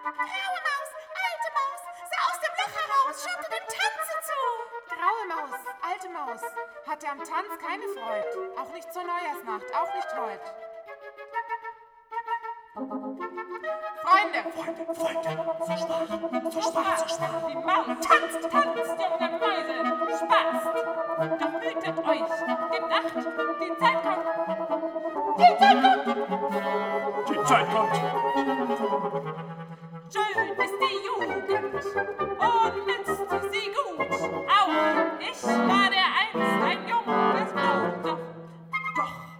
Graue Maus, alte Maus, sah aus dem Loch heraus, schaute dem Tanze zu. Graue Maus, alte Maus, hatte am Tanz keine Freude, auch nicht zur Neujahrsnacht, auch nicht heut. Freunde, so schwach. Die Maus tanzt, junge Mäuse, spaßt. Doch hütet euch, die Nacht, die Zeit kommt. Die Zeit kommt. Schön ist die Jugend und nützt sie gut. Auch ich war der einst ein junges Blut. Doch